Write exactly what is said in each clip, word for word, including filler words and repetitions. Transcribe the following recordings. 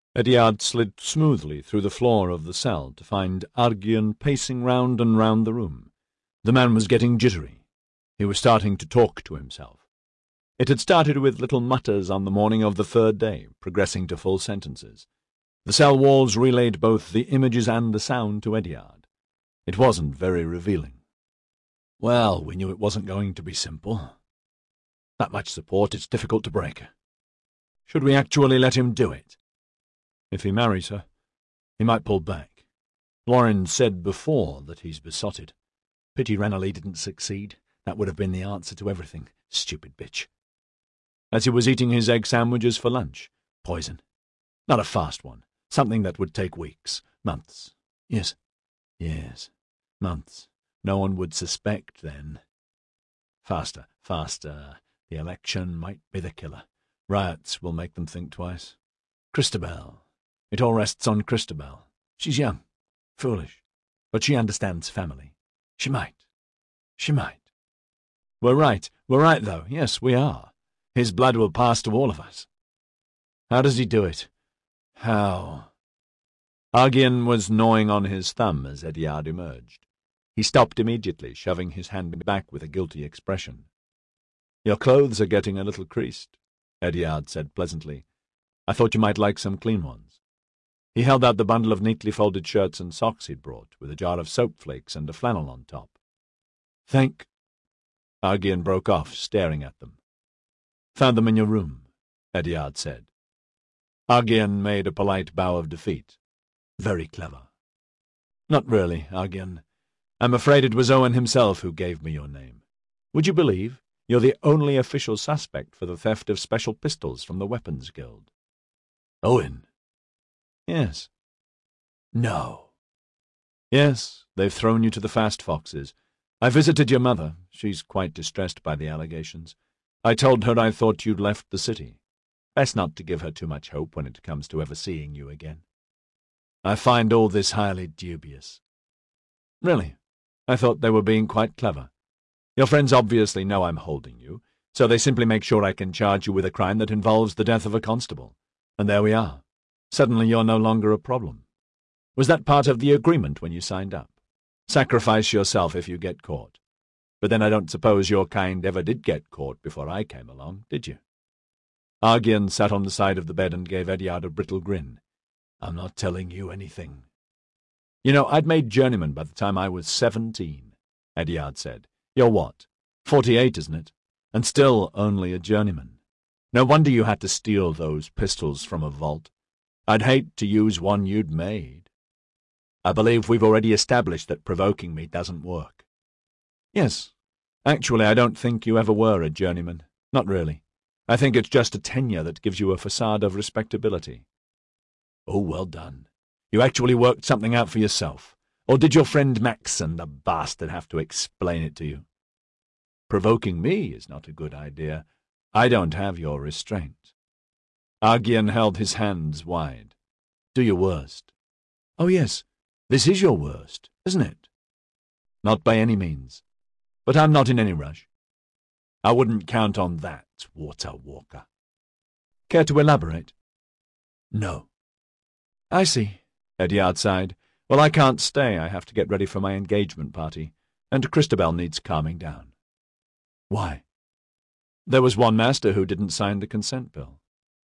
Eddard slid smoothly through the floor of the cell to find Argyll pacing round and round the room. The man was getting jittery. He was starting to talk to himself. It had started with little mutters on the morning of the third day, progressing to full sentences. The cell walls relayed both the images and the sound to Eddard. It wasn't very revealing. Well, we knew it wasn't going to be simple. That much support, it's difficult to break. Should we actually let him do it? If he marries her, he might pull back. Lauren said before that he's besotted. Pity Ranelagh didn't succeed. That would have been the answer to everything. Stupid bitch. As he was eating his egg sandwiches for lunch, poison. Not a fast one. Something that would take weeks, months. Yes, yes, months. No one would suspect then. Faster, faster. The election might be the killer. Riots will make them think twice. Christabel. It all rests on Christabel. She's young, foolish, but she understands family. She might. She might. We're right. We're right, though. Yes, we are. His blood will pass to all of us. How does he do it? How? Argyll was gnawing on his thumb as Eddard emerged. He stopped immediately, shoving his hand back with a guilty expression. Your clothes are getting a little creased, Eddard said pleasantly. I thought you might like some clean ones. He held out the bundle of neatly folded shirts and socks he'd brought, with a jar of soap flakes and a flannel on top. Thank... Argyll broke off, staring at them. Found them in your room, Eddard said. Argyll made a polite bow of defeat. Very clever. Not really, Argyll. I'm afraid it was Owen himself who gave me your name. Would you believe you're the only official suspect for the theft of special pistols from the Weapons Guild? Owen? Yes. No. Yes, they've thrown you to the fast foxes. I visited your mother. She's quite distressed by the allegations. I told her I thought you'd left the city. Best not to give her too much hope when it comes to ever seeing you again. I find all this highly dubious. Really? I thought they were being quite clever. Your friends obviously know I'm holding you, so they simply make sure I can charge you with a crime that involves the death of a constable. And there we are. Suddenly you're no longer a problem. Was that part of the agreement when you signed up? Sacrifice yourself if you get caught. But then I don't suppose your kind ever did get caught before I came along, did you? Argyll sat on the side of the bed and gave Eddard a brittle grin. I'm not telling you anything. You know, I'd made journeyman by the time I was seventeen, Eddard said. You're what? Forty-eight, isn't it? And still only a journeyman. No wonder you had to steal those pistols from a vault. I'd hate to use one you'd made. I believe we've already established that provoking me doesn't work. Yes. Actually, I don't think you ever were a journeyman. Not really. I think it's just a tenure that gives you a facade of respectability. Oh, well done. You actually worked something out for yourself. Or did your friend Maxson, the bastard, have to explain it to you? Provoking me is not a good idea. I don't have your restraint. Argyll held his hands wide. Do your worst. Oh, yes, this is your worst, isn't it? Not by any means. But I'm not in any rush. I wouldn't count on that, Water Walker. Care to elaborate? No. I see, Eddard sighed. Well, I can't stay. I have to get ready for my engagement party, and Christabel needs calming down. Why? There was one master who didn't sign the consent bill.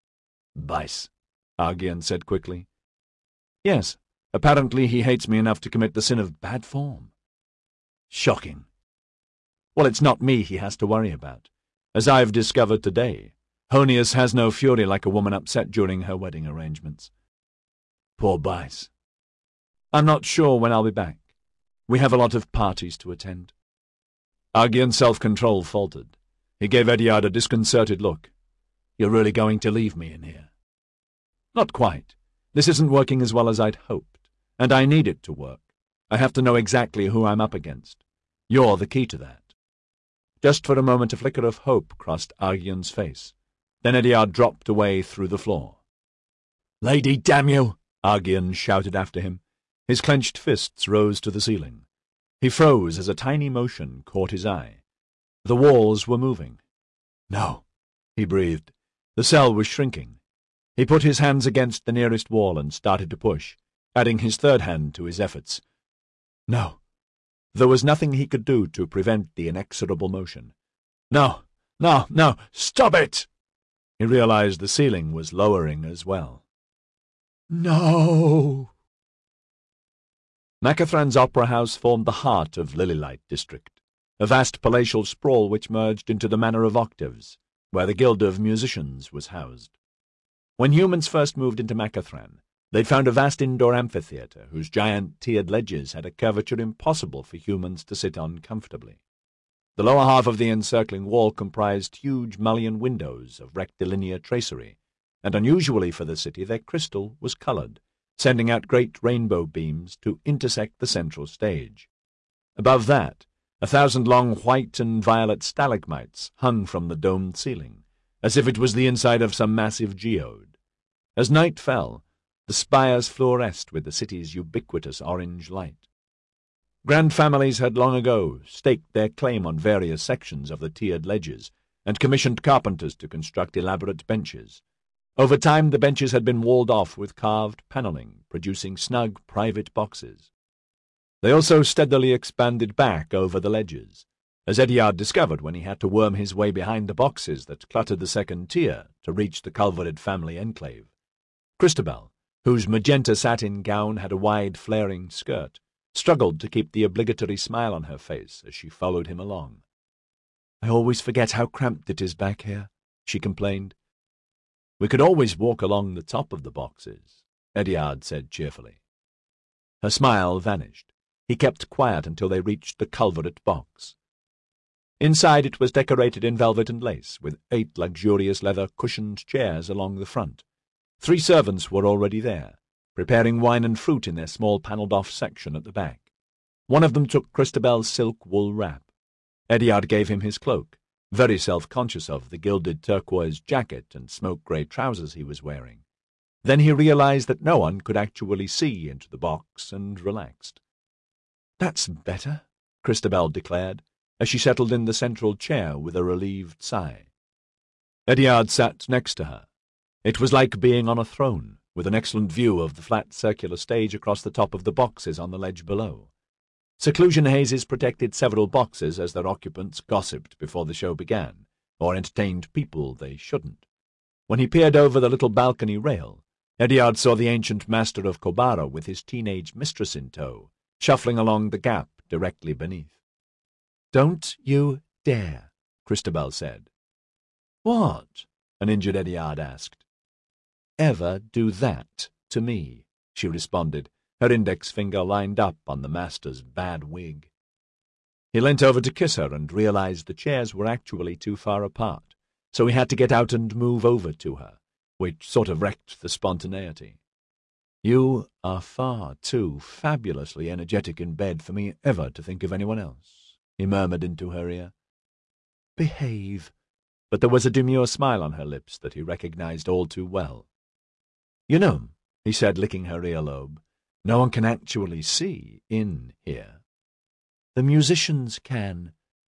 Vice, Argyll said quickly. Yes, apparently he hates me enough to commit the sin of bad form. Shocking. Well, it's not me he has to worry about. As I've discovered today, Honius has no fury like a woman upset during her wedding arrangements. Poor Bice. I'm not sure when I'll be back. We have a lot of parties to attend. Argyll's self-control faltered. He gave Eddard a disconcerted look. You're really going to leave me in here? Not quite. This isn't working as well as I'd hoped, and I need it to work. I have to know exactly who I'm up against. You're the key to that. Just for a moment a flicker of hope crossed Argyll's face. Then Eddard dropped away through the floor. Lady, damn you! Argyll shouted after him. His clenched fists rose to the ceiling. He froze as a tiny motion caught his eye. The walls were moving. No, he breathed. The cell was shrinking. He put his hands against the nearest wall and started to push, adding his third hand to his efforts. No. There was nothing he could do to prevent the inexorable motion. No, no, no, stop it! He realized the ceiling was lowering as well. No! Macathran's opera house formed the heart of Lililight district, a vast palatial sprawl which merged into the Manor of Octaves, where the Guild of Musicians was housed. When humans first moved into Macathran, they'd found a vast indoor amphitheatre whose giant tiered ledges had a curvature impossible for humans to sit on comfortably. The lower half of the encircling wall comprised huge mullion windows of rectilinear tracery, and unusually for the city their crystal was coloured, sending out great rainbow beams to intersect the central stage. Above that, a thousand long white and violet stalagmites hung from the domed ceiling, as if it was the inside of some massive geode. As night fell, the spires fluoresced with the city's ubiquitous orange light. Grand families had long ago staked their claim on various sections of the tiered ledges and commissioned carpenters to construct elaborate benches. Over time, the benches had been walled off with carved panelling, producing snug private boxes. They also steadily expanded back over the ledges, as Ediard discovered when he had to worm his way behind the boxes that cluttered the second tier to reach the Culvered family enclave. Christabel, whose magenta satin gown had a wide, flaring skirt, struggled to keep the obligatory smile on her face as she followed him along. "I always forget how cramped it is back here," she complained. "We could always walk along the top of the boxes," Ediard said cheerfully. Her smile vanished. He kept quiet until they reached the culvered box. Inside it was decorated in velvet and lace, with eight luxurious leather-cushioned chairs along the front. Three servants were already there, preparing wine and fruit in their small panelled-off section at the back. One of them took Christabel's silk wool wrap. Ediard gave him his cloak, very self-conscious of the gilded turquoise jacket and smoke-grey trousers he was wearing. Then he realized that no one could actually see into the box and relaxed. "That's better," Christabel declared, as she settled in the central chair with a relieved sigh. Ediard sat next to her. It was like being on a throne, with an excellent view of the flat circular stage across the top of the boxes on the ledge below. Seclusion hazes protected several boxes as their occupants gossiped before the show began, or entertained people they shouldn't. When he peered over the little balcony rail, Ediard saw the ancient master of Kobara with his teenage mistress in tow, shuffling along the gap directly beneath. "Don't you dare," Christabel said. "What?" an injured Ediard asked. "Ever do that to me," she responded, her index finger lined up on the master's bad wig. He leant over to kiss her and realized the chairs were actually too far apart, so he had to get out and move over to her, which sort of wrecked the spontaneity. "You are far too fabulously energetic in bed for me ever to think of anyone else," he murmured into her ear. "Behave," but there was a demure smile on her lips that he recognized all too well. "You know," he said, licking her earlobe, "no one can actually see in here. The musicians can."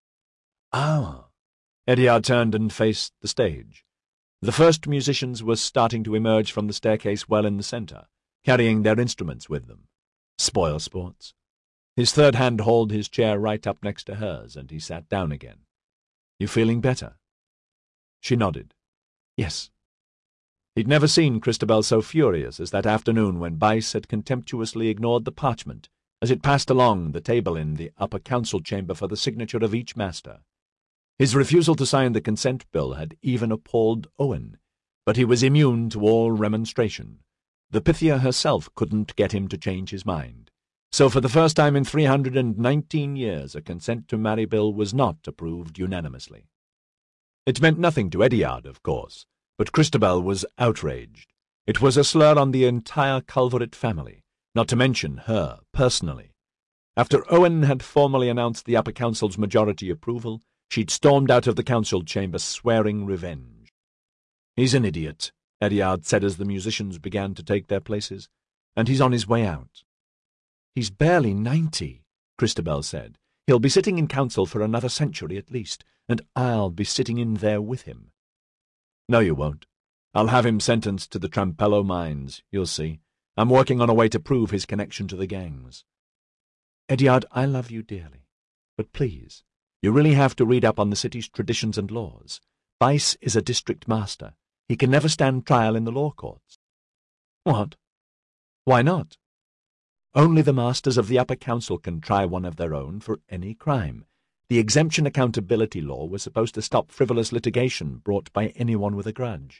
"Ah." Ediard turned and faced the stage. The first musicians were starting to emerge from the staircase well in the centre, carrying their instruments with them. Spoil sports. His third hand hauled his chair right up next to hers, and he sat down again. "You feeling better?" She nodded. "Yes." He'd never seen Christabel so furious as that afternoon when Bice had contemptuously ignored the parchment as it passed along the table in the upper council chamber for the signature of each master. His refusal to sign the consent bill had even appalled Owen, but he was immune to all remonstration. The Pythia herself couldn't get him to change his mind. So for the first time in three hundred and nineteen years a consent to marry bill was not approved unanimously. It meant nothing to Ediard, of course, but Christabel was outraged. It was a slur on the entire Culverit family, not to mention her personally. After Owen had formally announced the upper council's majority approval, she'd stormed out of the council chamber swearing revenge. "He's an idiot," Ediard said as the musicians began to take their places, "and he's on his way out." "He's barely ninety," Christabel said. "He'll be sitting in council for another century at least, and I'll be sitting in there with him." "No, you won't. I'll have him sentenced to the Trampello mines, you'll see. I'm working on a way to prove his connection to the gangs. Edyard, I love you dearly, but please, you really have to read up on the city's traditions and laws. Weiss is a district master. He can never stand trial in the law courts. What? Why not? Only the masters of the upper council can try one of their own for any crime. The exemption accountability law was supposed to stop frivolous litigation brought by anyone with a grudge.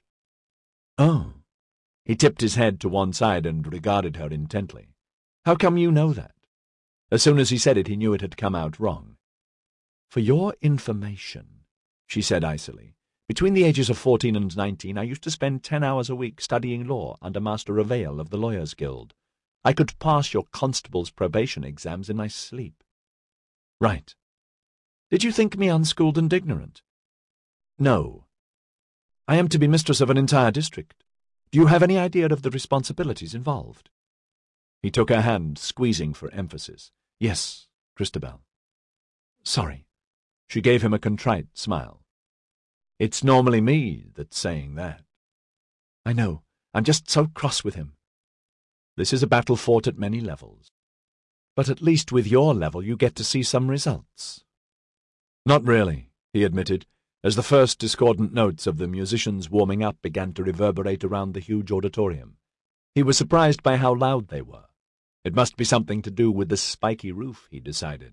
Oh. He tipped his head to one side and regarded her intently. How come you know that? As soon as he said it, he knew it had come out wrong. For your information, she said icily, between the ages of fourteen and nineteen I used to spend ten hours a week studying law under Master Revale of the Lawyers' Guild. I could pass your constable's probation exams in my sleep. Right. Did you think me unschooled and ignorant? No. I am to be mistress of an entire district. Do you have any idea of the responsibilities involved? He took her hand, squeezing for emphasis. Yes, Christabel. Sorry. She gave him a contrite smile. It's normally me that's saying that. I know. I'm just so cross with him. This is a battle fought at many levels. But at least with your level you get to see some results. Not really, he admitted, as the first discordant notes of the musicians warming up began to reverberate around the huge auditorium. He was surprised by how loud they were. It must be something to do with the spiky roof, he decided.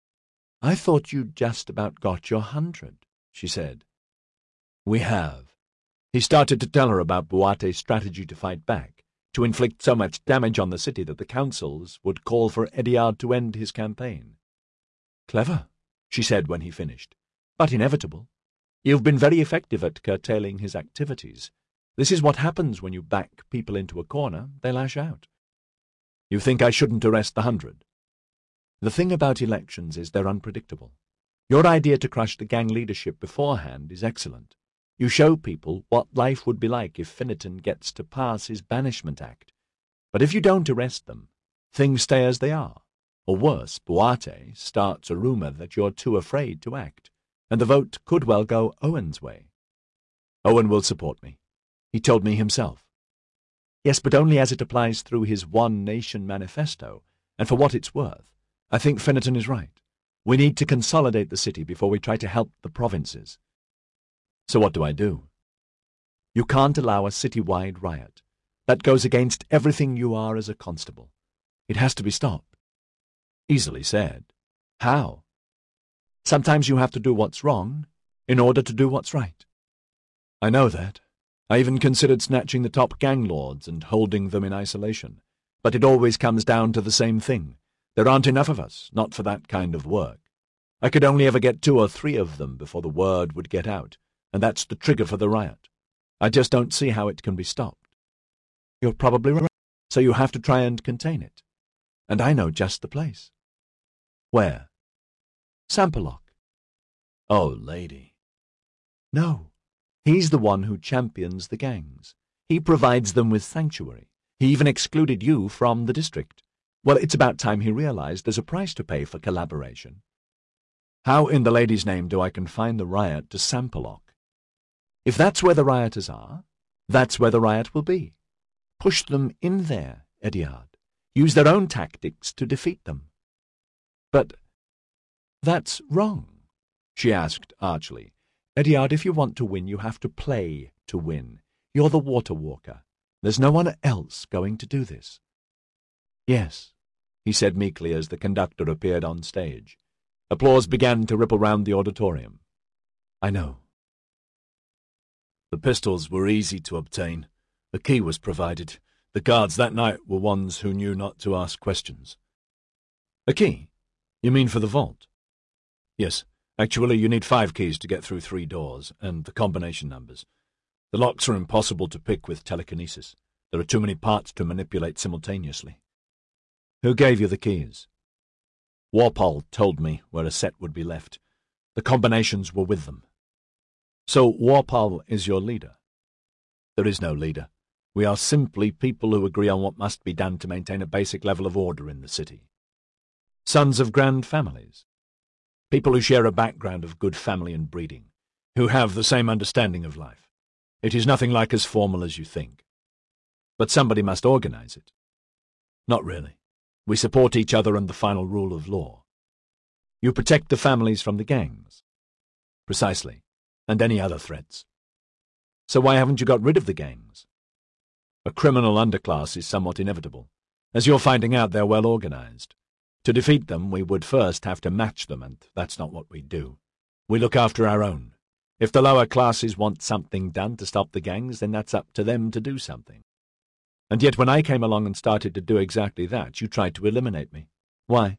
I thought you'd just about got your hundred, she said. We have. He started to tell her about Buate's strategy to fight back, to inflict so much damage on the city that the councils would call for Edyard to end his campaign. Clever, she said when he finished, but inevitable. You've been very effective at curtailing his activities. This is what happens when you back people into a corner. They lash out. You think I shouldn't arrest the hundred? The thing about elections is they're unpredictable. Your idea to crush the gang leadership beforehand is excellent. You show people what life would be like if Finneton gets to pass his Banishment Act. But if you don't arrest them, things stay as they are. Or worse, Buate starts a rumour that you're too afraid to act, and the vote could well go Owen's way. Owen will support me. He told me himself. Yes, but only as it applies through his One Nation manifesto, and for what it's worth, I think Finneton is right. We need to consolidate the city before we try to help the provinces. So what do I do? You can't allow a city-wide riot. That goes against everything you are as a constable. It has to be stopped. Easily said. How? Sometimes you have to do what's wrong in order to do what's right. I know that. I even considered snatching the top gang lords and holding them in isolation. But it always comes down to the same thing. There aren't enough of us, not for that kind of work. I could only ever get two or three of them before the word would get out, and that's the trigger for the riot. I just don't see how it can be stopped. You're probably right, so you have to try and contain it. And I know just the place. Where? Sampaloc. Oh, lady. No, he's the one who champions the gangs. He provides them with sanctuary. He even excluded you from the district. Well, it's about time he realized there's a price to pay for collaboration. How in the lady's name do I confine the riot to Sampaloc? If that's where the rioters are, that's where the riot will be. Push them in there, Edyard. Use their own tactics to defeat them. But that's wrong, she asked archly. Edyard, if you want to win, you have to play to win. You're the water walker. There's no one else going to do this. Yes, he said meekly as the conductor appeared on stage. Applause began to ripple round the auditorium. I know. The pistols were easy to obtain. The key was provided. The guards that night were ones who knew not to ask questions. A key? You mean for the vault? Yes. Actually, you need five keys to get through three doors, and the combination numbers. The locks are impossible to pick with telekinesis. There are too many parts to manipulate simultaneously. Who gave you the keys? Warpal told me where a set would be left. The combinations were with them. So Warpal is your leader? There is no leader. We are simply people who agree on what must be done to maintain a basic level of order in the city. Sons of grand families. People who share a background of good family and breeding, who have the same understanding of life. It is nothing like as formal as you think. But somebody must organize it. Not really. We support each other and the final rule of law. You protect the families from the gangs. Precisely. And any other threats. So why haven't you got rid of the gangs? A criminal underclass is somewhat inevitable. As you're finding out, they're well organized. To defeat them, we would first have to match them, and that's not what we do. We look after our own. If the lower classes want something done to stop the gangs, then that's up to them to do something. And yet when I came along and started to do exactly that, you tried to eliminate me. Why?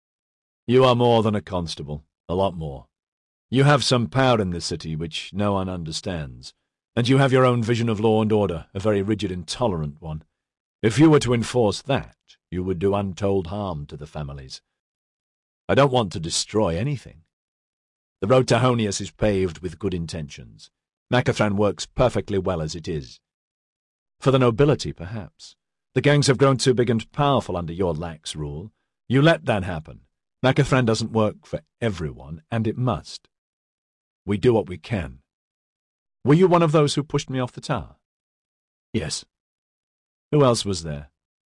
You are more than a constable, a lot more. You have some power in this city which no one understands, and you have your own vision of law and order, a very rigid, intolerant one. If you were to enforce that, you would do untold harm to the families. I don't want to destroy anything. The road to Honius is paved with good intentions. Macathran works perfectly well as it is. For the nobility, perhaps. The gangs have grown too big and powerful under your lax rule. You let that happen. Macathran doesn't work for everyone, and it must. We do what we can. Were you one of those who pushed me off the tower? Yes. Who else was there?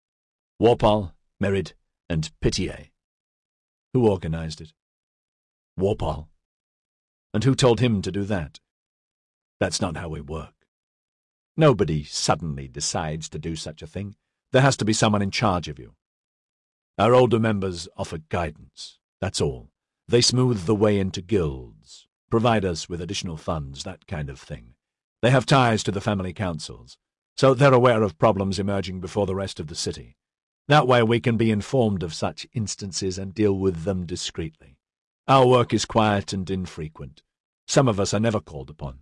Warpal, Merid, and Pitié. Who organized it? Warpal. And who told him to do that? That's not how we work. Nobody suddenly decides to do such a thing. There has to be someone in charge of you. Our older members offer guidance, that's all. They smooth the way into guilds, provide us with additional funds, that kind of thing. They have ties to the family councils, so they're aware of problems emerging before the rest of the city. That way we can be informed of such instances and deal with them discreetly. Our work is quiet and infrequent. Some of us are never called upon.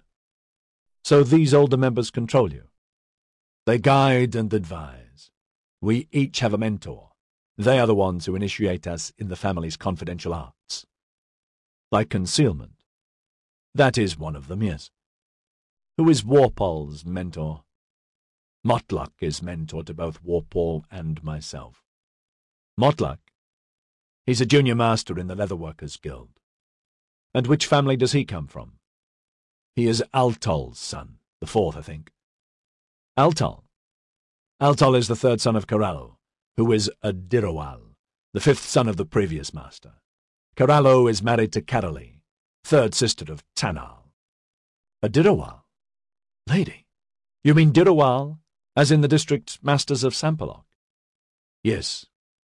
So these older members control you. They guide and advise. We each have a mentor. They are the ones who initiate us in the family's confidential arts. Like concealment. That is one of them, yes. Who is Warpal's mentor? Motluk is mentor to both Warpal and myself. Motluk? He's a junior master in the Leatherworkers Guild. And which family does he come from? He is Altol's son, the fourth, I think. Altol? Altol is the third son of Corallo, who is a Dirowal, the fifth son of the previous master. Corallo is married to Carolee, third sister of Tanal. A Dirowal? Lady, you mean Dirowal, as in the district masters of Sampaloc? Yes.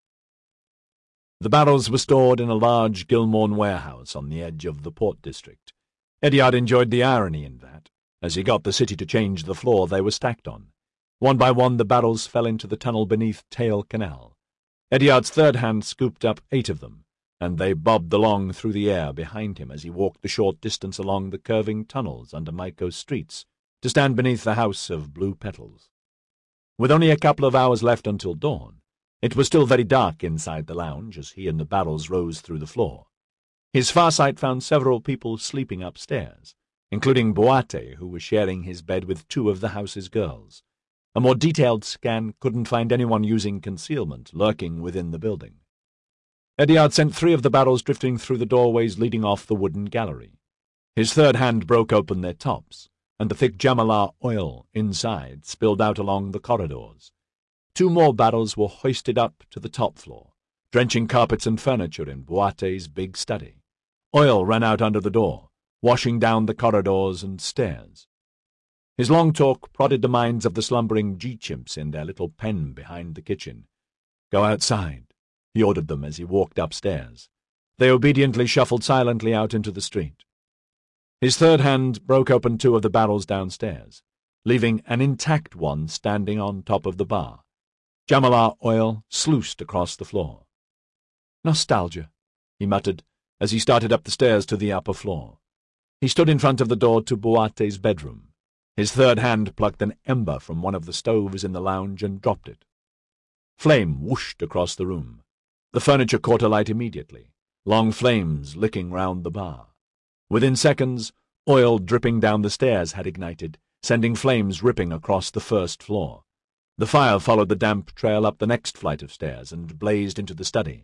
The barrels were stored in a large Gilmorn warehouse on the edge of the port district. Ediard enjoyed the irony in that. As he got the city to change the floor they were stacked on. One by one the barrels fell into the tunnel beneath Tail Canal. Ediard's third hand scooped up eight of them, and they bobbed along through the air behind him as he walked the short distance along the curving tunnels under Maiko's streets to stand beneath the House of Blue Petals. With only a couple of hours left until dawn, it was still very dark inside the lounge as he and the barrels rose through the floor. His farsight found several people sleeping upstairs, including Boate, who was sharing his bed with two of the house's girls. A more detailed scan couldn't find anyone using concealment lurking within the building. Ediard sent three of the barrels drifting through the doorways leading off the wooden gallery. His third hand broke open their tops, and the thick Jamalar oil inside spilled out along the corridors. Two more barrels were hoisted up to the top floor, drenching carpets and furniture in Boate's big study. Oil ran out under the door, washing down the corridors and stairs. His long talk prodded the minds of the slumbering G-chimps in their little pen behind the kitchen. "Go outside," he ordered them as he walked upstairs. They obediently shuffled silently out into the street. His third hand broke open two of the barrels downstairs, leaving an intact one standing on top of the bar. Jamalar oil sluiced across the floor. "Nostalgia," he muttered, as he started up the stairs to the upper floor. He stood in front of the door to Boate's bedroom. His third hand plucked an ember from one of the stoves in the lounge and dropped it. Flame whooshed across the room. The furniture caught alight immediately, long flames licking round the bar. Within seconds, oil dripping down the stairs had ignited, sending flames ripping across the first floor. The fire followed the damp trail up the next flight of stairs and blazed into the study.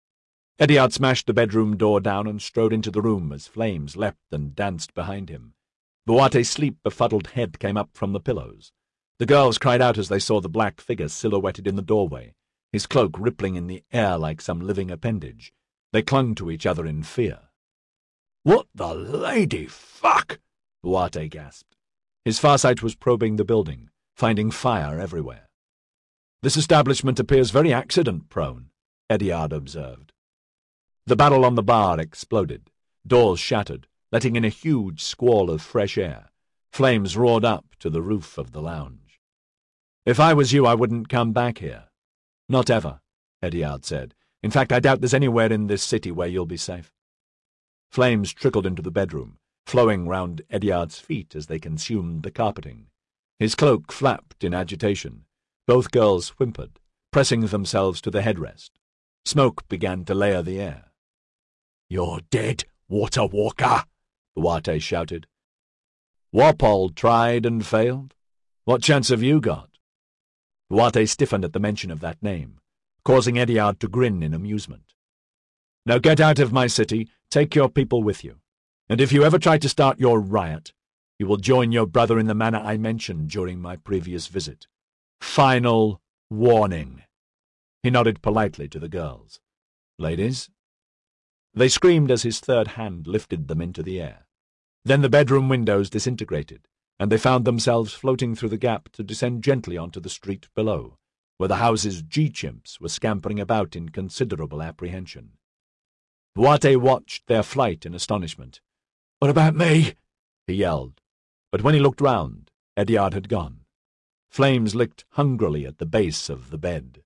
Ediard smashed the bedroom door down and strode into the room as flames leapt and danced behind him. Buate's sleep-befuddled head came up from the pillows. The girls cried out as they saw the black figure silhouetted in the doorway, his cloak rippling in the air like some living appendage. They clung to each other in fear. "What the lady fuck?" Buate gasped. His farsight was probing the building, finding fire everywhere. "This establishment appears very accident-prone," Ediard observed. The barrel on the bar exploded. Doors shattered, letting in a huge squall of fresh air. Flames roared up to the roof of the lounge. "If I was you, I wouldn't come back here." "Not ever," Ediard said. "In fact, I doubt there's anywhere in this city where you'll be safe." Flames trickled into the bedroom, flowing round Ediard's feet as they consumed the carpeting. His cloak flapped in agitation. Both girls whimpered, pressing themselves to the headrest. Smoke began to layer the air. "You're dead, Water Walker!" Buate shouted. "Warpole tried and failed. What chance have you got?" Buate stiffened at the mention of that name, causing Ediard to grin in amusement. "Now get out of my city, take your people with you, and if you ever try to start your riot, you will join your brother in the manner I mentioned during my previous visit. Final warning." He nodded politely to the girls. "Ladies?" They screamed as his third hand lifted them into the air. Then the bedroom windows disintegrated, and they found themselves floating through the gap to descend gently onto the street below, where the house's G-chimps were scampering about in considerable apprehension. Buate watched their flight in astonishment. "What about me?" he yelled, but when he looked round, Ediard had gone. Flames licked hungrily at the base of the bed.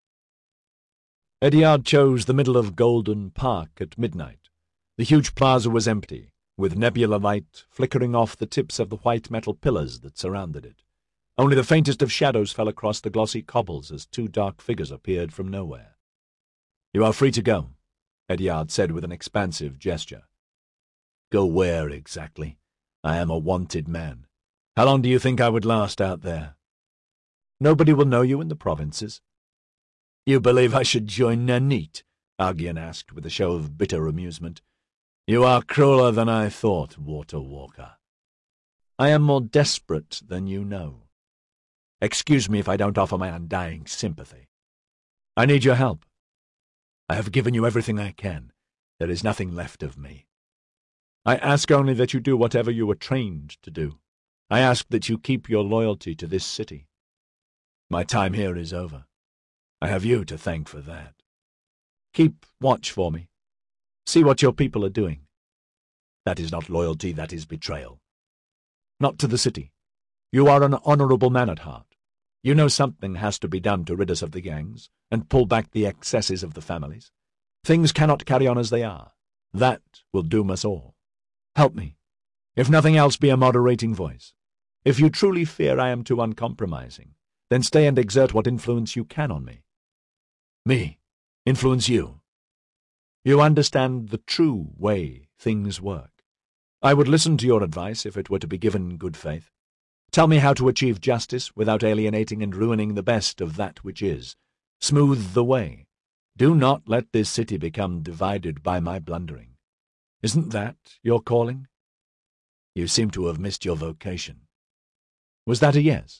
Ediard chose the middle of Golden Park at midnight. The huge plaza was empty, with nebula light flickering off the tips of the white metal pillars that surrounded it. Only the faintest of shadows fell across the glossy cobbles as two dark figures appeared from nowhere. "You are free to go," Ediard said with an expansive gesture. "Go where, exactly? I am a wanted man. How long do you think I would last out there?" "Nobody will know you in the provinces." "You believe I should join Nanit?" Argian asked with a show of bitter amusement. "You are crueler than I thought, Water Walker." "I am more desperate than you know. Excuse me if I don't offer my undying sympathy. I need your help. I have given you everything I can. There is nothing left of me. I ask only that you do whatever you were trained to do. I ask that you keep your loyalty to this city. My time here is over. I have you to thank for that. Keep watch for me. See what your people are doing. That is not loyalty, that is betrayal. Not to the city. You are an honorable man at heart. You know something has to be done to rid us of the gangs and pull back the excesses of the families. Things cannot carry on as they are. That will doom us all. Help me. If nothing else, be a moderating voice. If you truly fear I am too uncompromising, then stay and exert what influence you can on me. Me? Influence you? You understand the true way things work. I would listen to your advice if it were to be given in good faith. Tell me how to achieve justice without alienating and ruining the best of that which is. Smooth the way. Do not let this city become divided by my blundering. Isn't that your calling? You seem to have missed your vocation. Was that a yes?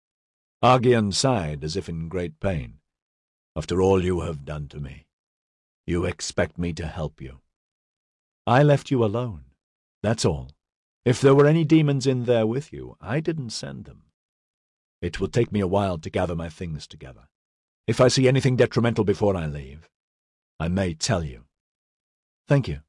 Argian sighed as if in great pain. After all you have done to me, you expect me to help you. I left you alone. That's all. If there were any demons in there with you, I didn't send them. It will take me a while to gather my things together. If I see anything detrimental before I leave, I may tell you. Thank you.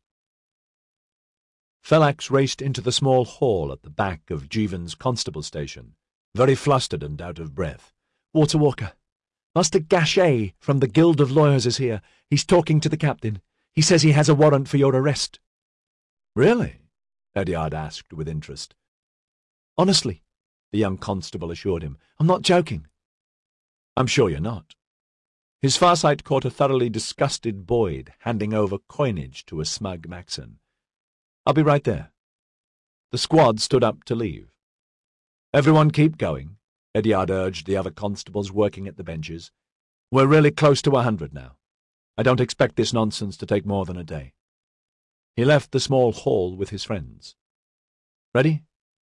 Phalanx raced into the small hall at the back of Jeevan's constable station, very flustered and out of breath. Water Walker, Master Gachet from the Guild of Lawyers is here. He's talking to the captain. He says he has a warrant for your arrest. Really? Ediard asked with interest. Honestly, the young constable assured him. I'm not joking. I'm sure you're not. His farsight caught a thoroughly disgusted Boyd handing over coinage to a smug Maxon. I'll be right there. The squad stood up to leave. Everyone keep going, Ediard urged the other constables working at the benches. We're really close to a hundred now. I don't expect this nonsense to take more than a day. He left the small hall with his friends. Ready?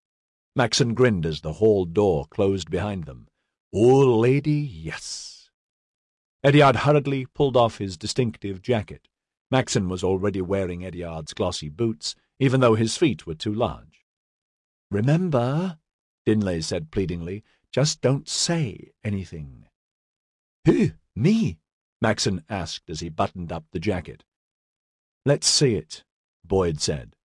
Maxon grinned as the hall door closed behind them. "Old lady, yes." Eddie-Ard hurriedly pulled off his distinctive jacket. Maxon was already wearing Eddie-Ard's glossy boots, even though his feet were too large. "Remember," Dinlay said pleadingly, "just don't say anything." "Who, me?" Maxon asked as he buttoned up the jacket. "Let's see it," Boyd said.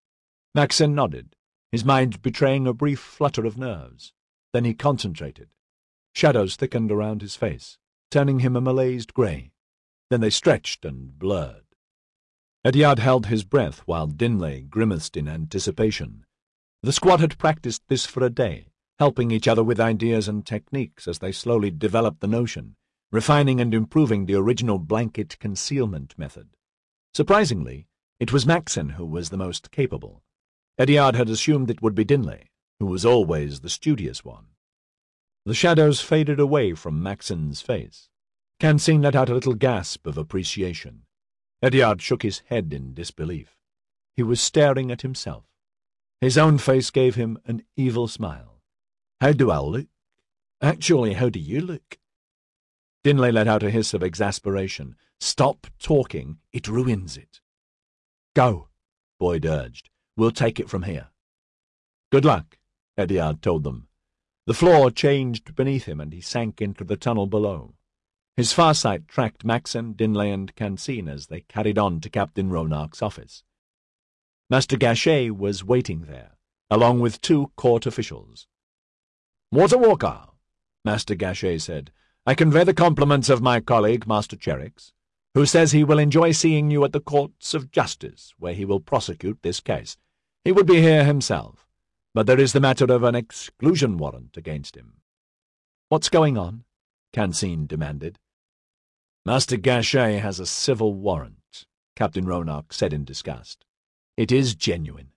Maxon nodded, his mind betraying a brief flutter of nerves. Then he concentrated. Shadows thickened around his face, turning him a malazed grey. Then they stretched and blurred. Eddie-Ard held his breath while Dinlay grimaced in anticipation. The squad had practiced this for a day, helping each other with ideas and techniques as they slowly developed the notion, refining and improving the original blanket concealment method. Surprisingly, it was Maxon who was the most capable. Eddie-Ard had assumed it would be Dinlay, who was always the studious one. The shadows faded away from Maxon's face. Kansin let out a little gasp of appreciation. Eddie-Ard shook his head in disbelief. He was staring at himself. His own face gave him an evil smile. "How do I look? Actually, how do you look?" Dinlay let out a hiss of exasperation. "Stop talking. It ruins it." "Go," Boyd urged. "We'll take it from here." "Good luck," Eddie-Ard told them. The floor changed beneath him, and he sank into the tunnel below. His farsight tracked Maxon, Dinlay, and Kansin as they carried on to Captain Ronark's office. Master Gachet was waiting there, along with two court officials. "Waterwalker," Master Gachet said, "I convey the compliments of my colleague, Master Cheriks, who says he will enjoy seeing you at the courts of justice, where he will prosecute this case. He would be here himself, but there is the matter of an exclusion warrant against him." "What's going on?" Kansin demanded. "Master Gachet has a civil warrant," Captain Ronark said in disgust. "It is genuine."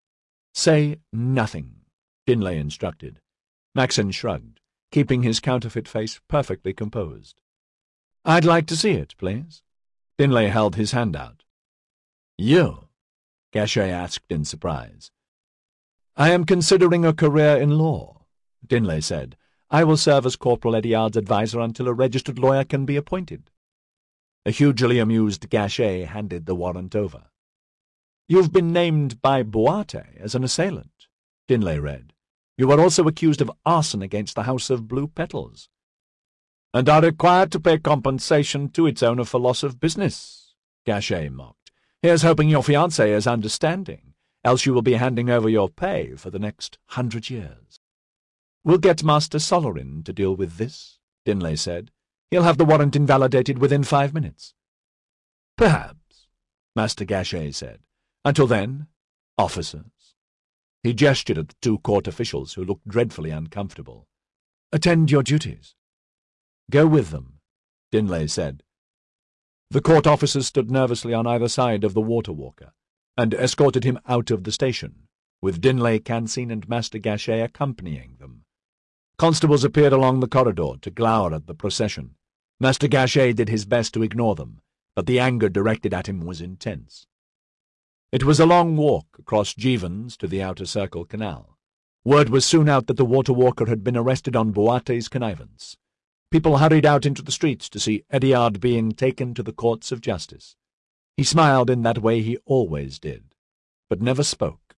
"Say nothing," Dinlay instructed. Maxon shrugged, keeping his counterfeit face perfectly composed. "I'd like to see it, please." Dinlay held his hand out. "You?" Gachet asked in surprise. "I am considering a career in law," Dinlay said. "I will serve as Corporal Eddie-Ard's adviser until a registered lawyer can be appointed." A hugely amused Gachet handed the warrant over. "You've been named by Boate as an assailant," Dinlay read. "You are also accused of arson against the House of Blue Petals." "And are required to pay compensation to its owner for loss of business," Gachet mocked. "Here's hoping your fiancé is understanding, else you will be handing over your pay for the next hundred years." "We'll get Master Solorin to deal with this," Dinlay said. "He'll have the warrant invalidated within five minutes." "Perhaps," Master Gachet said. "Until then, officers." He gestured at the two court officials who looked dreadfully uncomfortable. "Attend your duties." "Go with them," Dinlay said. The court officers stood nervously on either side of the water-walker, and escorted him out of the station, with Dinlay, Kansin, and Master Gachet accompanying them. Constables appeared along the corridor to glower at the procession. Master Gachet did his best to ignore them, but the anger directed at him was intense. It was a long walk across Jevons to the Outer Circle Canal. Word was soon out that the water-walker had been arrested on Boate's connivance. People hurried out into the streets to see Eddie-Ard being taken to the courts of justice. He smiled in that way he always did, but never spoke.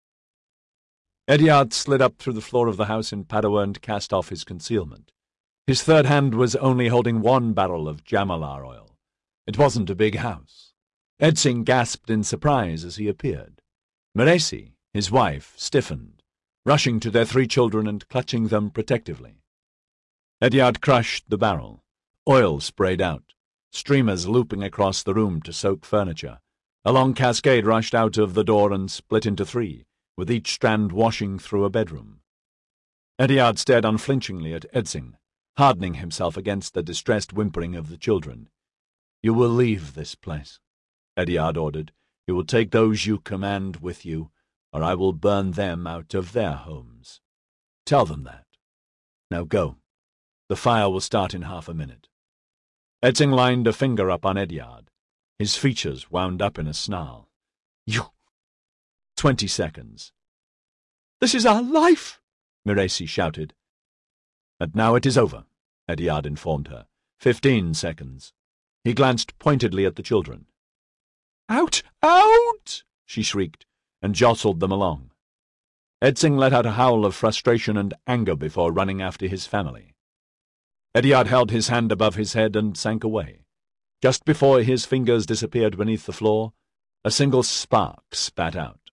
Eddie-Ard slid up through the floor of the house in Padua and cast off his concealment. His third hand was only holding one barrel of Jamalar oil. It wasn't a big house. Edsing gasped in surprise as he appeared. Meresi, his wife, stiffened, rushing to their three children and clutching them protectively. Eddie-Ard crushed the barrel. Oil sprayed out, streamers looping across the room to soak furniture. A long cascade rushed out of the door and split into three, with each strand washing through a bedroom. Eddie-Ard stared unflinchingly at Edsing, hardening himself against the distressed whimpering of the children. "You will leave this place," Eddie-Ard ordered. "You will take those you command with you, or I will burn them out of their homes. Tell them that. Now go. The fire will start in half a minute." Edsing lined a finger up on Eddie-Ard. His features wound up in a snarl. "You—" Twenty seconds. This is our life!" Miracy shouted. "And now it is over," Ediard informed her. Fifteen seconds. He glanced pointedly at the children. "Out! Out!" she shrieked, and jostled them along. Edsing let out a howl of frustration and anger before running after his family. Ediard held his hand above his head and sank away. Just before his fingers disappeared beneath the floor, a single spark spat out.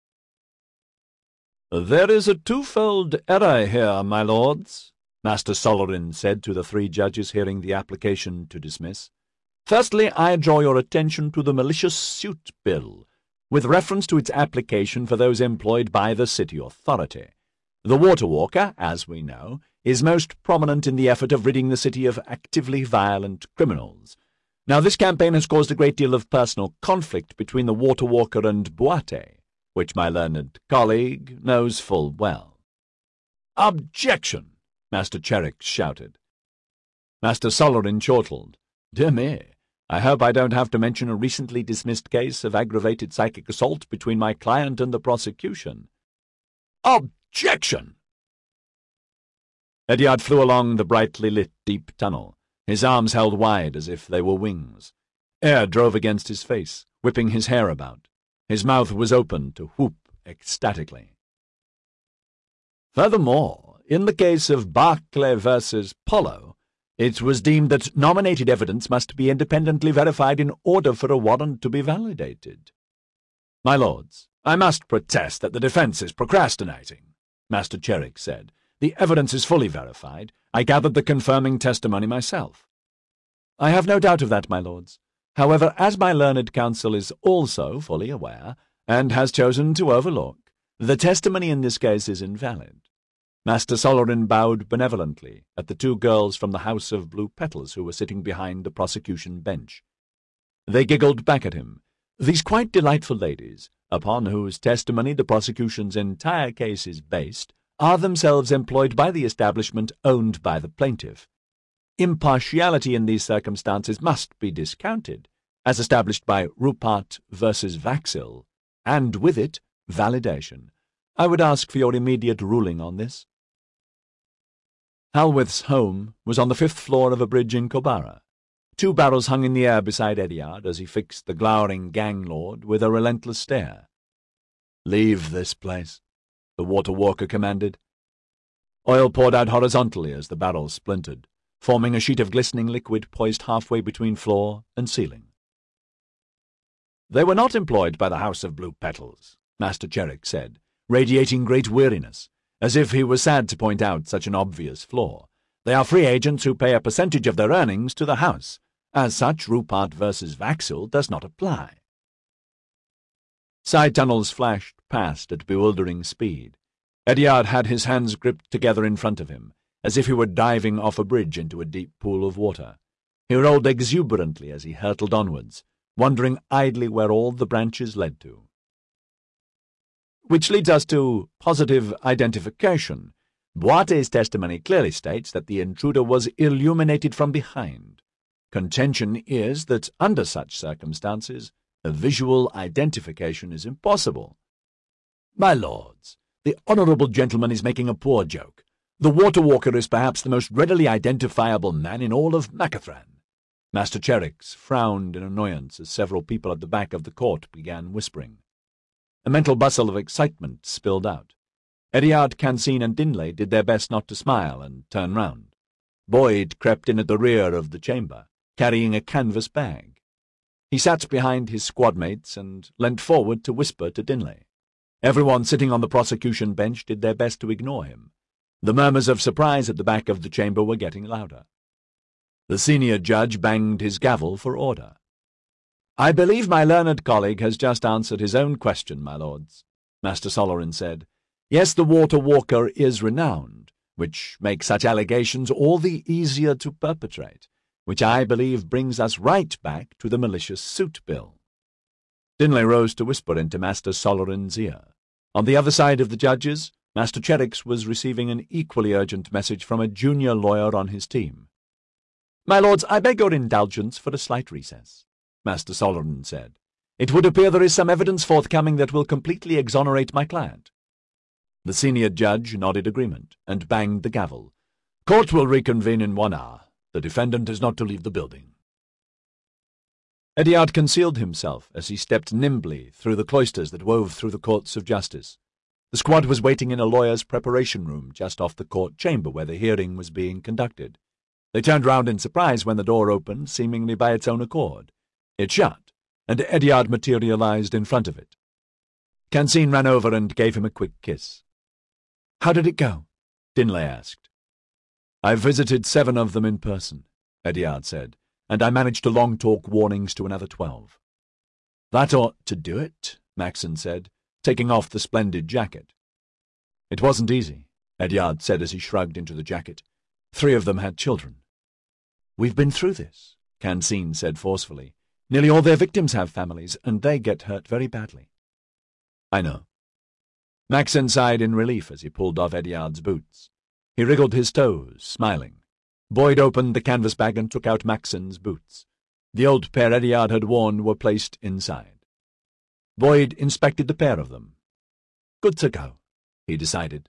"There is a twofold error here, my lords," Master Solorin said to the three judges hearing the application to dismiss. "Firstly, I draw your attention to the malicious suit bill, with reference to its application for those employed by the city authority. The Water Walker, as we know, is most prominent in the effort of ridding the city of actively violent criminals. Now, this campaign has caused a great deal of personal conflict between the Water Walker and Boite, which my learned colleague knows full well." "Objection!" Master Cherrick shouted. Master Solorin chortled. "Dear me, I hope I don't have to mention a recently dismissed case of aggravated psychic assault between my client and the prosecution." "Objection!" Ediard flew along the brightly lit deep tunnel, his arms held wide as if they were wings. Air drove against his face, whipping his hair about. His mouth was open to whoop ecstatically. Furthermore, in the case of Barclay versus Polo, it was deemed that nominated evidence must be independently verified in order for a warrant to be validated. "My lords, I must protest that the defense is procrastinating," Master Cherrick said. "The evidence is fully verified. I gathered the confirming testimony myself." "I have no doubt of that, my lords. However, as my learned counsel is also fully aware, and has chosen to overlook, the testimony in this case is invalid." Master Solorin bowed benevolently at the two girls from the House of Blue Petals who were sitting behind the prosecution bench. They giggled back at him. These quite delightful ladies, upon whose testimony the prosecution's entire case is based, are themselves employed by the establishment owned by the plaintiff. Impartiality in these circumstances must be discounted, as established by Rupert versus Vaxil, and with it, validation. I would ask for your immediate ruling on this. Halwith's home was on the fifth floor of a bridge in Kobara. Two barrels hung in the air beside Ediard as he fixed the glowering gang lord with a relentless stare. "Leave this place," the Water Walker commanded. Oil poured out horizontally as the barrels splintered, forming a sheet of glistening liquid poised halfway between floor and ceiling. "They were not employed by the House of Blue Petals," Master Cherrick said, radiating great weariness, as if he was sad to point out such an obvious flaw. "They are free agents who pay a percentage of their earnings to the House. As such, Rupert versus Vaxil does not apply." Side tunnels flashed past at bewildering speed. Ediard had his hands gripped together in front of him, as if he were diving off a bridge into a deep pool of water. He rolled exuberantly as he hurtled onwards, wondering idly where all the branches led to. Which leads us to positive identification. Boite's testimony clearly states that the intruder was illuminated from behind. Contention is that, under such circumstances, a visual identification is impossible. "My lords, the honourable gentleman is making a poor joke. The Water Walker is perhaps the most readily identifiable man in all of Macathran." Master Cherrick frowned in annoyance as several people at the back of the court began whispering. A mental bustle of excitement spilled out. Ediard, Cansine, and Dinley did their best not to smile and turn round. Boyd crept in at the rear of the chamber, carrying a canvas bag. He sat behind his squad-mates and leant forward to whisper to Dinley. Everyone sitting on the prosecution bench did their best to ignore him. The murmurs of surprise at the back of the chamber were getting louder. The senior judge banged his gavel for order. "I believe my learned colleague has just answered his own question, my lords," Master Solorin said. "Yes, the Water Walker is renowned, which makes such allegations all the easier to perpetrate, which I believe brings us right back to the malicious suit bill." Dinley rose to whisper into Master Solorin's ear. On the other side of the judges, Master Cherrick was receiving an equally urgent message from a junior lawyer on his team. "My lords, I beg your indulgence for a slight recess," Master Solorin said. "It would appear there is some evidence forthcoming that will completely exonerate my client." The senior judge nodded agreement and banged the gavel. "Court will reconvene in one hour. The defendant is not to leave the building." Eddie concealed himself as he stepped nimbly through the cloisters that wove through the courts of justice. The squad was waiting in a lawyer's preparation room just off the court chamber where the hearing was being conducted. They turned round in surprise when the door opened, seemingly by its own accord. It shut, and Eddie materialized in front of it. Cansine ran over and gave him a quick kiss. "How did it go?" Dinley asked. "I've visited seven of them in person," Eddie said, "and I managed to long-talk warnings to another twelve." "That ought to do it," Maxon said, taking off the splendid jacket. "It wasn't easy," Eddie said as he shrugged into the jacket. "Three of them had children." "We've been through this," Cansine said forcefully. "Nearly all their victims have families, and they get hurt very badly." "I know." Maxon sighed in relief as he pulled off Eddie's boots. He wriggled his toes, smiling. Boyd opened the canvas bag and took out Maxon's boots. The old pair Eddie had worn were placed inside. Boyd inspected the pair of them. "Good to go," he decided.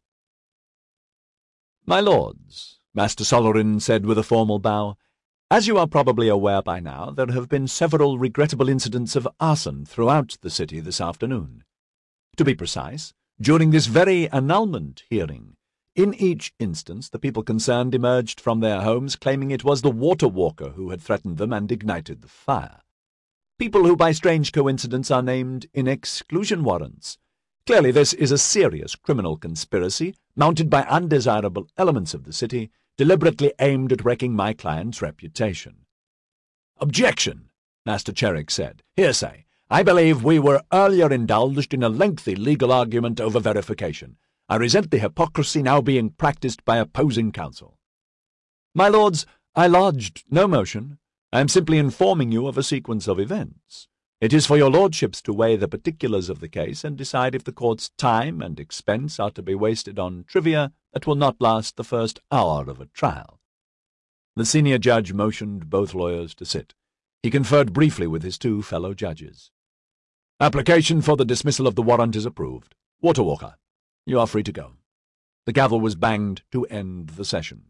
"My lords," Master Solorin said with a formal bow, "as you are probably aware by now, there have been several regrettable incidents of arson throughout the city this afternoon. To be precise, during this very annulment hearing, in each instance the people concerned emerged from their homes claiming it was the Water Walker who had threatened them and ignited the fire. People who by strange coincidence are named in exclusion warrants. Clearly this is a serious criminal conspiracy mounted by undesirable elements of the city, deliberately aimed at wrecking my client's reputation." "Objection," Master Cherrick said. "Hearsay. I believe we were earlier indulged in a lengthy legal argument over verification. I resent the hypocrisy now being practiced by opposing counsel." "My lords, I lodged no motion. I am simply informing you of a sequence of events. It is for your lordships to weigh the particulars of the case and decide if the court's time and expense are to be wasted on trivia that will not last the first hour of a trial." The senior judge motioned both lawyers to sit. He conferred briefly with his two fellow judges. "Application for the dismissal of the warrant is approved. Water Walker, you are free to go." The gavel was banged to end the session.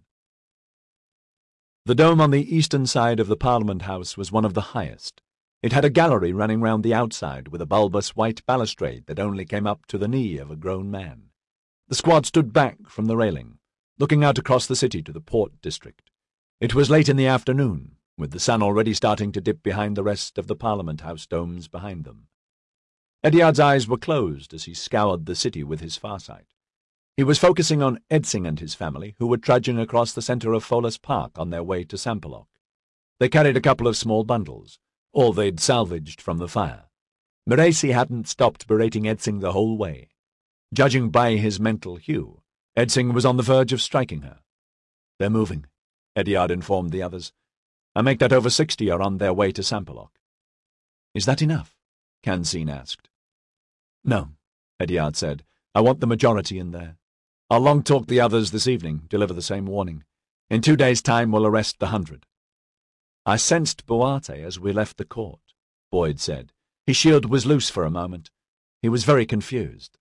The dome on the eastern side of the Parliament House was one of the highest. It had a gallery running round the outside with a bulbous white balustrade that only came up to the knee of a grown man. The squad stood back from the railing, looking out across the city to the Port District. It was late in the afternoon, with the sun already starting to dip behind the rest of the Parliament House domes behind them. Eddie's eyes were closed as he scoured the city with his farsight. He was focusing on Edsing and his family, who were trudging across the centre of Follis Park on their way to Sampaloc. They carried a couple of small bundles, all they'd salvaged from the fire. Meraci hadn't stopped berating Edsing the whole way. Judging by his mental hue, Edsing was on the verge of striking her. "They're moving," Ediard informed the others. "I make that over sixty are on their way to Sampaloc." "Is that enough?" Cansine asked. "No," Ediard said. "I want the majority in there. I'll long-talk the others this evening, deliver the same warning. In two days' time we'll arrest the hundred." "I sensed Buate as we left the court," Boyd said. His shield was loose for a moment. He was very confused.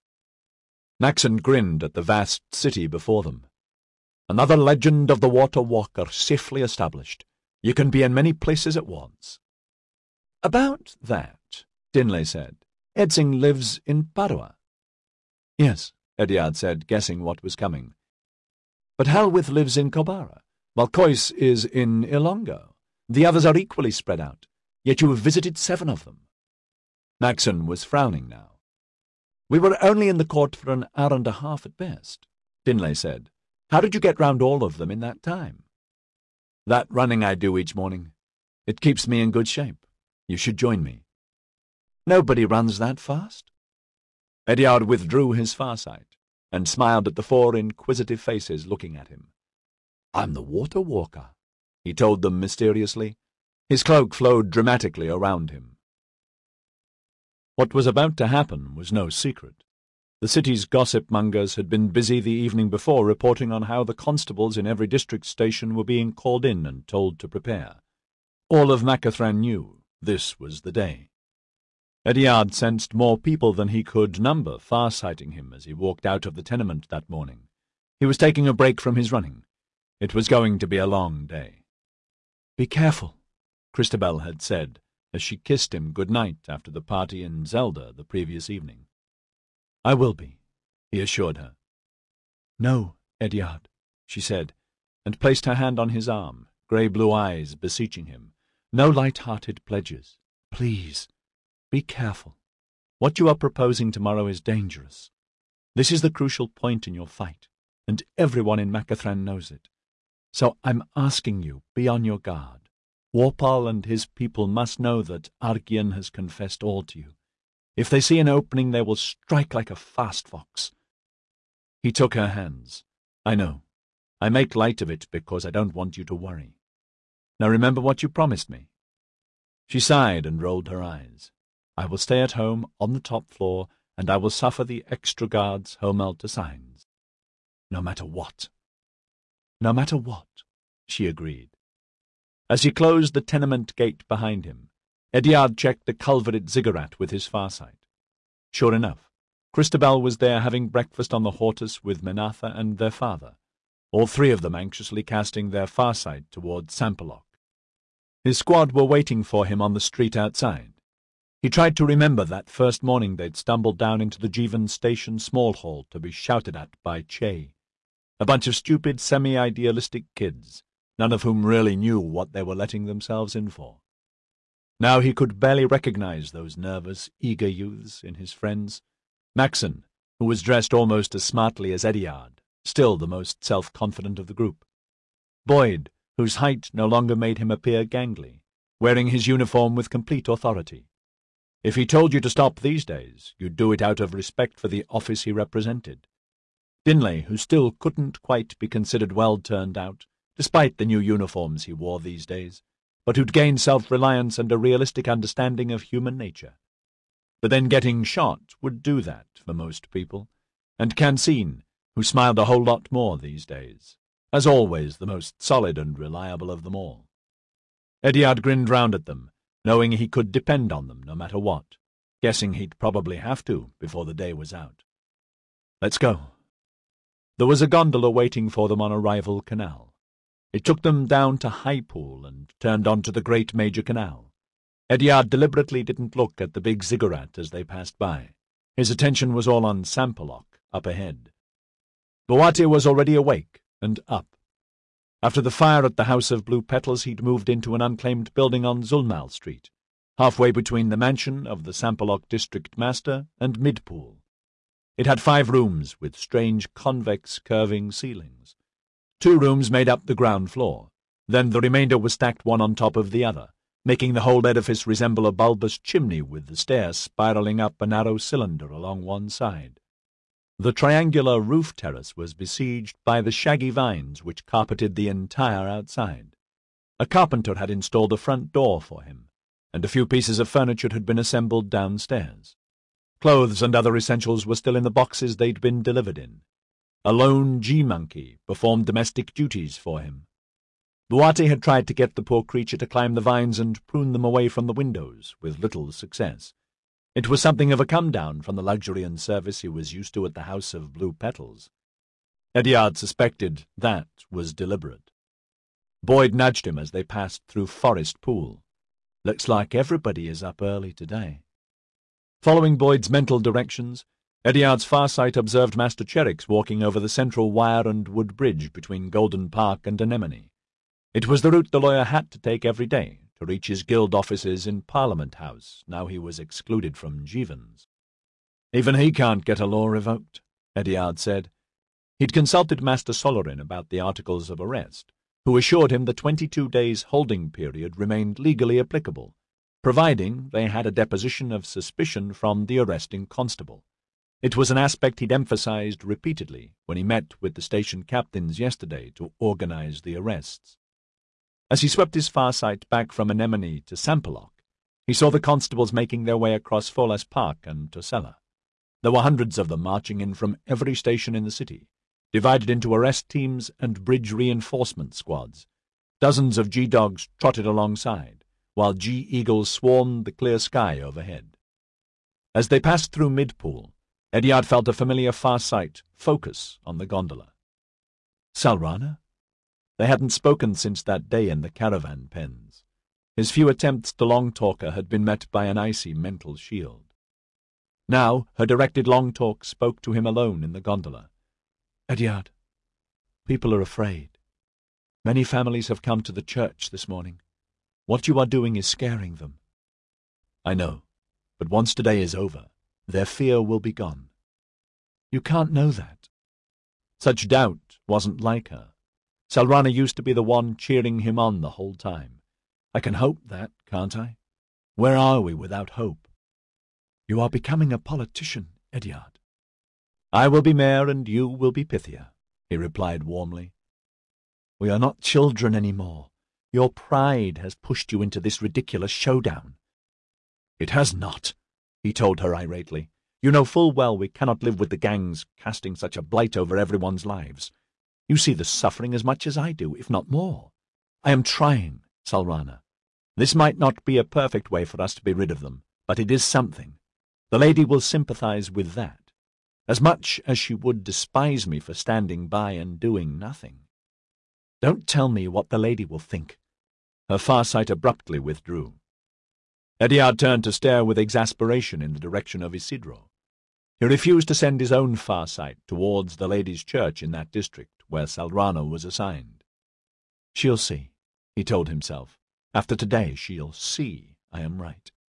Maxon grinned at the vast city before them. "Another legend of the Water Walker safely established. You can be in many places at once." "About that," Dinley said, "Edsing lives in Padua." "Yes," Ediard said, guessing what was coming. "But Halwith lives in Kobara, while Cois is in Ilongo. The others are equally spread out, yet you have visited seven of them." Maxon was frowning now. "We were only in the court for an hour and a half at best," Dinley said. "How did you get round all of them in that time?" "That running I do each morning. It keeps me in good shape. You should join me." "Nobody runs that fast." Ediard withdrew his farsight and smiled at the four inquisitive faces looking at him. "I'm the Water Walker," he told them mysteriously. His cloak flowed dramatically around him. What was about to happen was no secret. The city's gossip-mongers had been busy the evening before reporting on how the constables in every district station were being called in and told to prepare. All of Macathran knew this was the day. Ediard sensed more people than he could number far-sighting him as he walked out of the tenement that morning. He was taking a break from his running. It was going to be a long day. "Be careful," Christabel had said, as she kissed him good-night after the party in Zelda the previous evening. "I will be," he assured her. "No, Ediard," she said, and placed her hand on his arm, grey-blue eyes beseeching him. "No light-hearted pledges. Please, be careful. What you are proposing tomorrow is dangerous. This is the crucial point in your fight, and everyone in Macathran knows it. So I'm asking you, be on your guard. Warpal and his people must know that Argian has confessed all to you. If they see an opening, they will strike like a fast fox." He took her hands. "I know. I make light of it because I don't want you to worry. Now remember what you promised me." She sighed and rolled her eyes. "I will stay at home on the top floor, and I will suffer the extra guards Homelt assigns. No matter what." "No matter what," she agreed. As he closed the tenement gate behind him, Ediard checked the culvered ziggurat with his farsight. Sure enough, Christabel was there having breakfast on the Hortus with Menatha and their father, all three of them anxiously casting their farsight toward Sampaloc. His squad were waiting for him on the street outside. He tried to remember that first morning they'd stumbled down into the Jeevan station small hall to be shouted at by Che, a bunch of stupid, semi-idealistic kids, none of whom really knew what they were letting themselves in for. Now he could barely recognize those nervous, eager youths in his friends. Maxon, who was dressed almost as smartly as Ediard, still the most self-confident of the group. Boyd, whose height no longer made him appear gangly, wearing his uniform with complete authority. If he told you to stop these days, you'd do it out of respect for the office he represented. Dinley, who still couldn't quite be considered well turned out, despite the new uniforms he wore these days, but who'd gained self-reliance and a realistic understanding of human nature. But then getting shot would do that for most people, and Cancine, who smiled a whole lot more these days, as always the most solid and reliable of them all. Ediard grinned round at them, knowing he could depend on them no matter what, guessing he'd probably have to before the day was out. "Let's go." There was a gondola waiting for them on a rival canal. It took them down to Highpool and turned onto the Great Major Canal. Ediard deliberately didn't look at the big ziggurat as they passed by. His attention was all on Sampaloc, up ahead. Boate was already awake and up. After the fire at the House of Blue Petals, he'd moved into an unclaimed building on Zulmal Street, halfway between the mansion of the Sampaloc district master and Midpool. It had five rooms with strange convex curving ceilings. Two rooms made up the ground floor. Then the remainder was stacked one on top of the other, making the whole edifice resemble a bulbous chimney with the stairs spiraling up a narrow cylinder along one side. The triangular roof terrace was besieged by the shaggy vines which carpeted the entire outside. A carpenter had installed a front door for him, and a few pieces of furniture had been assembled downstairs. Clothes and other essentials were still in the boxes they'd been delivered in. A lone G-monkey performed domestic duties for him. Boate had tried to get the poor creature to climb the vines and prune them away from the windows, with little success. It was something of a come-down from the luxury and service he was used to at the House of Blue Petals. Ediard suspected that was deliberate. Boyd nudged him as they passed through Forest Pool. "Looks like everybody is up early today." Following Boyd's mental directions, Ediard's farsight observed Master Cherrix walking over the central wire and wood bridge between Golden Park and Anemone. It was the route the lawyer had to take every day to reach his guild offices in Parliament House, now he was excluded from Jeevans. "Even he can't get a law revoked," Ediard said. He'd consulted Master Solorin about the articles of arrest, who assured him the twenty-two days holding period remained legally applicable, providing they had a deposition of suspicion from the arresting constable. It was an aspect he'd emphasized repeatedly when he met with the station captains yesterday to organize the arrests. As he swept his farsight back from Anemone to Sampaloc, he saw the constables making their way across Folas Park and Tosella. There were hundreds of them marching in from every station in the city, divided into arrest teams and bridge reinforcement squads. Dozens of G-dogs trotted alongside, while G-eagles swarmed the clear sky overhead. As they passed through Midpool, Eddard felt a familiar far sight focus on the gondola. Salrana? They hadn't spoken since that day in the caravan pens. His few attempts to long-talk her had been met by an icy mental shield. Now her directed long-talk spoke to him alone in the gondola. Eddard, people are afraid. Many families have come to the church this morning. What you are doing is scaring them. I know, but once today is over, their fear will be gone. You can't know that. Such doubt wasn't like her. Salrana used to be the one cheering him on the whole time. I can hope that, can't I? Where are we without hope? You are becoming a politician, Eddard. I will be mayor and you will be Pythia, he replied warmly. We are not children any more. Your pride has pushed you into this ridiculous showdown. It has not, he told her irately. You know full well we cannot live with the gangs casting such a blight over everyone's lives. You see the suffering as much as I do, if not more. I am trying, Salrana. This might not be a perfect way for us to be rid of them, but it is something. The lady will sympathize with that, as much as she would despise me for standing by and doing nothing. Don't tell me what the lady will think. Her Farsight abruptly withdrew. Eddard turned to stare with exasperation in the direction of Isidro. He refused to send his own Farsight towards the ladies' church in that district where Salrana was assigned. She'll see, he told himself. After today she'll see I am right.